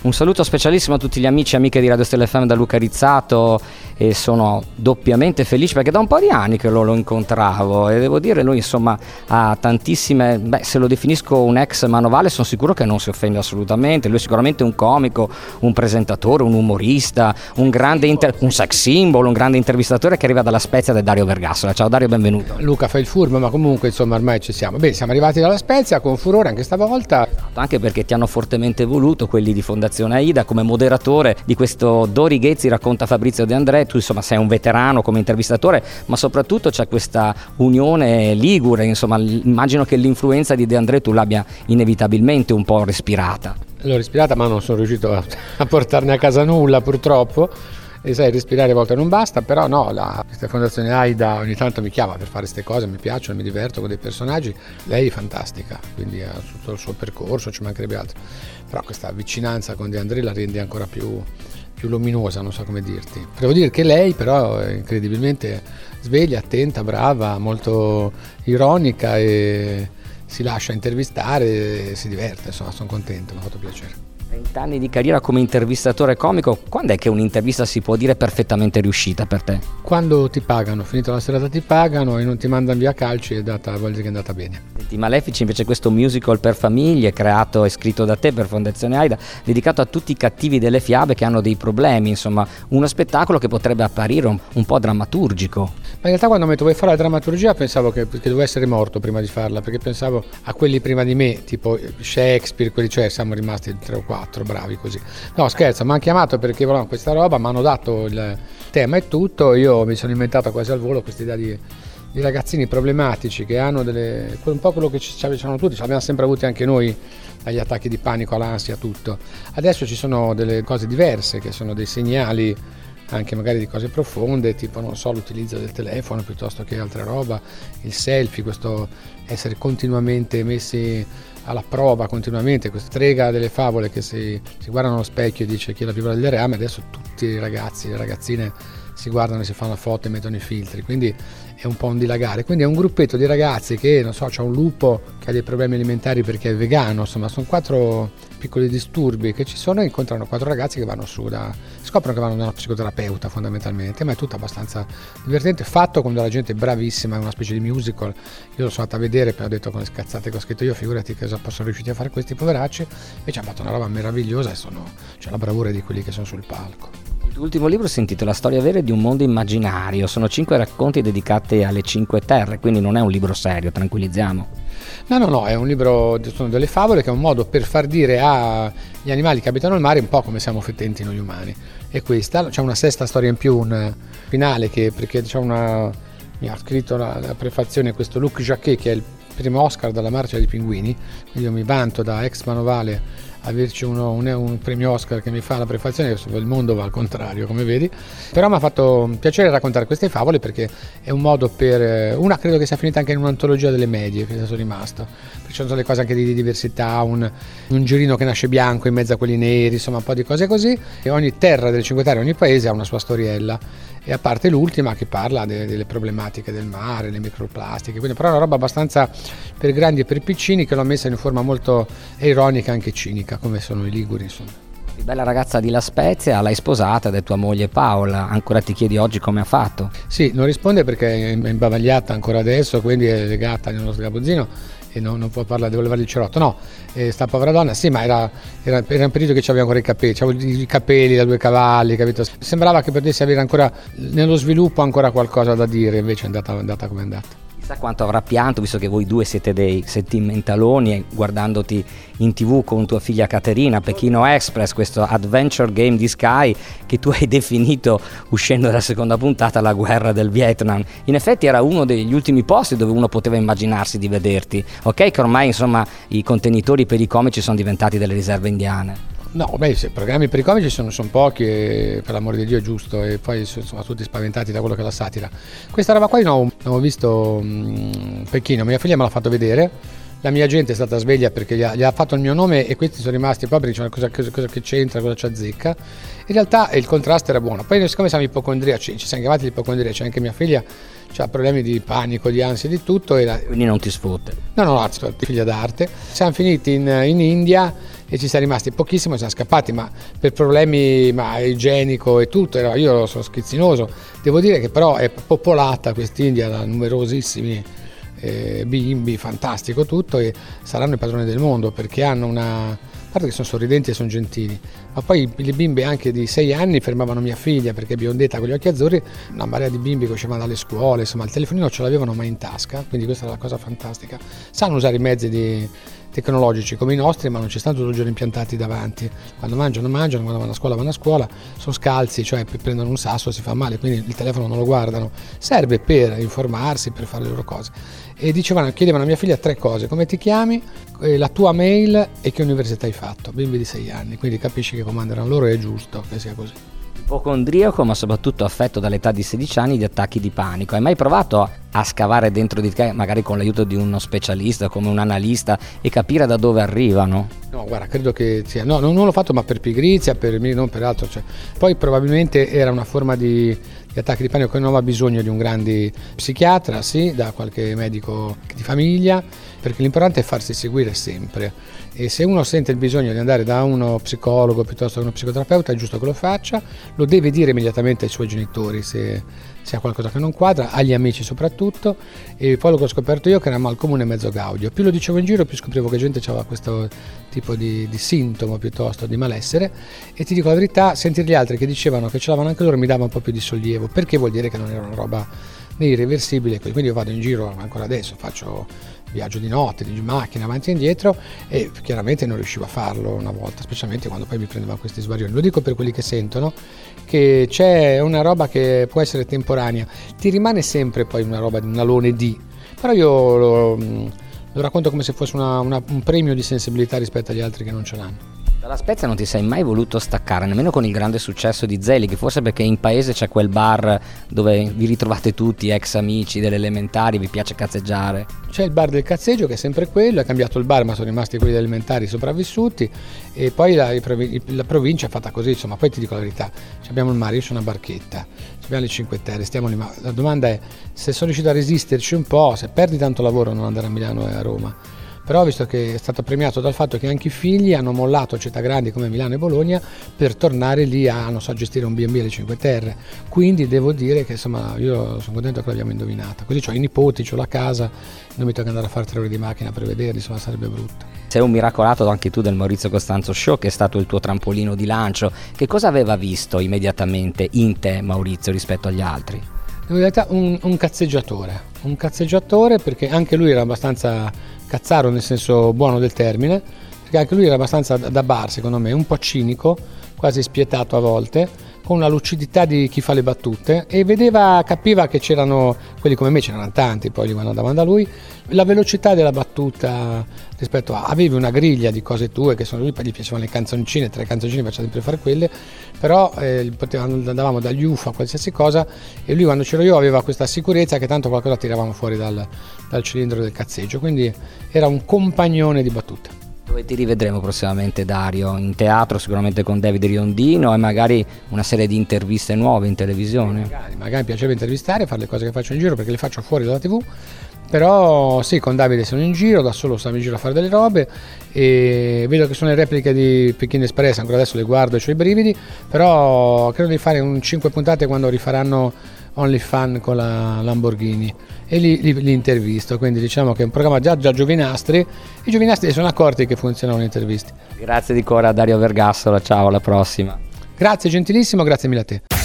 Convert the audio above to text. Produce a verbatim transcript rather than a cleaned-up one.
Un saluto specialissimo a tutti gli amici e amiche di Radio Stella F M da Luca Rizzato, e sono doppiamente felice perché da un po' di anni che lo, lo incontravo, e devo dire lui insomma ha tantissime, beh, se lo definisco un ex manovale sono sicuro che non si offende assolutamente. Lui è sicuramente un comico, un presentatore, un umorista, un grande inter- un sex symbol, un grande intervistatore che arriva dalla Spezia da Dario Vergassola. Ciao Dario, benvenuto. Luca, fai il furbo, ma comunque insomma ormai ci siamo. Bene, siamo arrivati dalla Spezia con furore anche stavolta. Anche perché ti hanno fortemente voluto quelli di Fondazione Aida come moderatore di questo Dori Ghezzi racconta Fabrizio De André. Tu insomma sei un veterano come intervistatore, ma soprattutto c'è questa unione ligure, insomma immagino che l'influenza di De André tu l'abbia inevitabilmente un po' respirata. L'ho respirata, ma non sono riuscito a, a portarne a casa nulla purtroppo, e sai, respirare a volte non basta, però no, la questa Fondazione Aida ogni tanto mi chiama per fare queste cose, mi piacciono, mi diverto con dei personaggi. Lei è fantastica, quindi ha tutto il suo percorso, ci mancherebbe altro, però questa vicinanza con De André la rende ancora più più luminosa, non so come dirti. Devo dire che lei però è incredibilmente sveglia, attenta, brava, molto ironica, e si lascia intervistare e si diverte, insomma sono contento, mi ha fatto piacere. venti anni di carriera come intervistatore comico, quando è che un'intervista si può dire perfettamente riuscita per te? Quando ti pagano, finito la serata ti pagano e non ti mandano via calci, è data, vuol dire che è andata bene. Di Malefici invece questo musical per famiglie creato e scritto da te per Fondazione Aida, dedicato a tutti i cattivi delle fiabe che hanno dei problemi, insomma uno spettacolo che potrebbe apparire un, un po' drammaturgico. Ma in realtà quando mi dovevo fare la drammaturgia pensavo che, che dovevo essere morto prima di farla, perché pensavo a quelli prima di me, tipo Shakespeare, quelli, cioè siamo rimasti tre o quattro bravi così. No scherzo, mi hanno chiamato perché volevano questa roba, mi hanno dato il tema e tutto, io mi sono inventato quasi al volo questa idea di di ragazzini problematici che hanno delle, un po' quello che ci avevano tutti, ce l'abbiamo sempre avuti anche noi, dagli attacchi di panico all'ansia, tutto. Adesso ci sono delle cose diverse che sono dei segnali anche magari di cose profonde, tipo non so, l'utilizzo del telefono piuttosto che altra roba, il selfie, questo essere continuamente messi alla prova continuamente, questa strega delle favole che si, si guardano allo specchio e dice chi è la più bella del reame. Adesso tutti i ragazzi e le ragazzine si guardano e si fanno foto e mettono i filtri, quindi è un po' un dilagare. Quindi è un gruppetto di ragazzi che, non so, c'è un lupo che ha dei problemi alimentari perché è vegano, insomma sono quattro piccoli disturbi che ci sono, e incontrano quattro ragazzi che vanno su da, scoprono che vanno da una psicoterapeuta fondamentalmente, ma è tutto abbastanza divertente, fatto con della gente bravissima, è una specie di musical. Io lo sono andato a vedere, poi ho detto con le scazzate che ho scritto io, figurati che cosa possono riuscire a fare questi poveracci, invece hanno fatto una roba meravigliosa e sono, c'è la bravura di quelli che sono sul palco. L'ultimo libro si intitola Storia vera di un mondo immaginario, sono cinque racconti dedicati alle cinque terre, quindi non è un libro serio, tranquillizziamo. No, no, no, è un libro, sono delle favole, che è un modo per far dire agli animali che abitano al mare un po' come siamo fetenti noi umani. E questa, c'è una sesta storia in più, un finale, che perché c'è una, mi ha scritto la, la prefazione questo Luc Jacquet, che è il primo Oscar dalla Marcia dei Pinguini, quindi io mi vanto da ex manovale averci uno, un, un premio Oscar che mi fa la prefazione, il mondo va al contrario come vedi, però mi ha fatto piacere raccontare queste favole perché è un modo per, una credo che sia finita anche in un'antologia delle medie, che sono rimasto, perché ci sono delle cose anche di diversità, un, un girino che nasce bianco in mezzo a quelli neri, insomma un po' di cose così, e ogni terra delle cinque terre, ogni paese ha una sua storiella, e a parte l'ultima che parla de, delle problematiche del mare, le microplastiche, quindi però è una roba abbastanza per grandi e per piccini, che l'ho messa in forma molto ironica e anche cinica, come sono i liguri, insomma. Bella ragazza di La Spezia, l'hai sposata ed è tua moglie Paola, ancora ti chiedi oggi come ha fatto? Sì, non risponde perché è imbavagliata ancora adesso, quindi è legata nello sgabuzzino e non, non può parlare, devo levare il cerotto, no, eh, sta povera donna, sì, ma era, era, era un periodo che c'aveva ancora i capelli, c'avevo i capelli da due cavalli, capito? Sembrava che potesse avere ancora, nello sviluppo, ancora qualcosa da dire, invece è andata, è andata come è andata. Chissà quanto avrà pianto, visto che voi due siete dei sentimentaloni, e guardandoti in tv con tua figlia Caterina, Pechino Express, questo adventure game di Sky che tu hai definito, uscendo dalla seconda puntata, la guerra del Vietnam. In effetti era uno degli ultimi posti dove uno poteva immaginarsi di vederti. Ok che ormai insomma i contenitori per i comici sono diventati delle riserve indiane. No, beh, se programmi per i comici sono, sono pochi, e per l'amore di Dio è giusto, e poi sono tutti spaventati da quello che è la satira. Questa roba qua io non ho visto um, Pechino, mia figlia me l'ha fatto vedere, la mia gente è stata sveglia perché gli ha, gli ha fatto il mio nome e questi sono rimasti proprio, dicevano cosa, cosa, cosa che c'entra, cosa ci azzecca. In realtà il contrasto era buono, poi siccome siamo ipocondriaci, ci siamo chiamati gli ipocondriaci, anche mia figlia ha problemi di panico, di ansia, di tutto. E la... Quindi non ti sfotte? No, no, no, figlia d'arte. Siamo finiti in, in India e ci siamo rimasti pochissimo, siamo scappati, ma per problemi ma, igienico e tutto, io sono schizzinoso, devo dire che però è popolata quest'India da numerosissimi eh, bimbi, fantastico tutto, e saranno i padroni del mondo perché hanno una, a parte che sono sorridenti e sono gentili, ma poi le bimbe anche di sei anni fermavano mia figlia perché è biondetta con gli occhi azzurri, una marea di bimbi che uscivano dalle scuole, insomma il telefonino non ce l'avevano mai in tasca, quindi questa è la cosa fantastica, sanno usare i mezzi di tecnologici come i nostri, ma non ci stanno tutto il giorno impiantati davanti, quando mangiano mangiano, quando vanno a scuola vanno a scuola, sono scalzi, cioè prendono un sasso si fa male, quindi il telefono non lo guardano, serve per informarsi, per fare le loro cose. E dicevano, chiedevano a mia figlia tre cose: come ti chiami, la tua mail e che università hai fatto, bimbi di sei anni, quindi capisci che comandano loro, è giusto che sia così. Ipocondriaco, ma soprattutto affetto dall'età di sedici anni di attacchi di panico. Hai mai provato a scavare dentro di te, magari con l'aiuto di uno specialista come un analista, e capire da dove arrivano? No, guarda, credo che sia, no, non, non l'ho fatto, ma per pigrizia, per me, non per altro, cioè. Poi probabilmente era una forma di, di attacchi di panico che non aveva bisogno di un grande psichiatra, sì, da qualche medico di famiglia, perché l'importante è farsi seguire sempre, e se uno sente il bisogno di andare da uno psicologo piuttosto che uno psicoterapeuta è giusto che lo faccia, lo deve dire immediatamente ai suoi genitori se, se ha qualcosa che non quadra, agli amici soprattutto, e poi lo che ho scoperto io che era mal comune mezzo gaudio, più lo dicevo in giro più scoprivo che gente aveva questo tipo di, di sintomo piuttosto di malessere, e ti dico la verità, sentire gli altri che dicevano che ce l'avevano anche loro mi dava un po' più di sollievo, perché vuol dire che non era una roba irreversibile, quindi io vado in giro ancora adesso, faccio viaggio di notte, di macchina avanti e indietro, e chiaramente non riuscivo a farlo una volta, specialmente quando poi mi prendevano questi svarioni. Lo dico per quelli che sentono che c'è una roba che può essere temporanea, ti rimane sempre poi una roba di un alone di, però io lo, lo racconto come se fosse una, una, un premio di sensibilità rispetto agli altri che non ce l'hanno. Dalla Spezia non ti sei mai voluto staccare, nemmeno con il grande successo di Zelig, forse perché in paese c'è quel bar dove vi ritrovate tutti, ex amici delle elementari, vi piace cazzeggiare? C'è il bar del cazzeggio che è sempre quello, è cambiato il bar ma sono rimasti quelli delle elementari sopravvissuti, e poi la, la provincia è fatta così, insomma. Poi ti dico la verità, abbiamo il mare, io sono una barchetta, abbiamo le Cinque Terre, stiamo lì, ma la domanda è se sono riuscito a resisterci un po', se perdi tanto lavoro non andare a Milano e a Roma. Però visto che è stato premiato dal fatto che anche i figli hanno mollato città grandi come Milano e Bologna per tornare lì a, non so, gestire un B and B alle Cinque Terre, quindi devo dire che insomma io sono contento che l'abbiamo indovinata, così ho i nipoti, ho la casa, non mi tocca andare a fare tre ore di macchina per vederli, insomma sarebbe brutto. Sei un miracolato anche tu del Maurizio Costanzo Show, che è stato il tuo trampolino di lancio. Che cosa aveva visto immediatamente in te Maurizio rispetto agli altri? In realtà un, un cazzeggiatore, un cazzeggiatore perché anche lui era abbastanza cazzaro nel senso buono del termine, perché anche lui era abbastanza da bar secondo me, un po' cinico, quasi spietato a volte, con una lucidità di chi fa le battute, e vedeva, capiva che c'erano, quelli come me c'erano tanti, poi li guardavano da lui, la velocità della battuta rispetto a, avevi una griglia di cose tue che sono lui, poi gli piacevano le canzoncine, tre canzoncine faceva sempre fare quelle, però eh, potevamo, andavamo dagli U F A a qualsiasi cosa, e lui quando c'ero io aveva questa sicurezza che tanto qualcosa tiravamo fuori dal, dal cilindro del cazzeggio, quindi era un compagnone di battute. Dove ti rivedremo prossimamente, Dario? In teatro sicuramente con David Riondino, e magari una serie di interviste nuove in televisione? Magari, magari mi piaceva intervistare, fare le cose che faccio in giro perché le faccio fuori dalla tivù, però sì, con Davide sono in giro, da solo stavo in giro a fare delle robe, e vedo che sono le repliche di Pechino Express, ancora adesso le guardo e ho i brividi, però credo di fare un cinque puntate quando rifaranno Only Fun con la Lamborghini, e li, li, li intervisto, quindi diciamo che è un programma già, già Giovinastri, i Giovinastri sono accorti che funzionano le interviste. Grazie di cuore a Dario Vergassola, ciao, alla prossima. Grazie gentilissimo, grazie mille a te.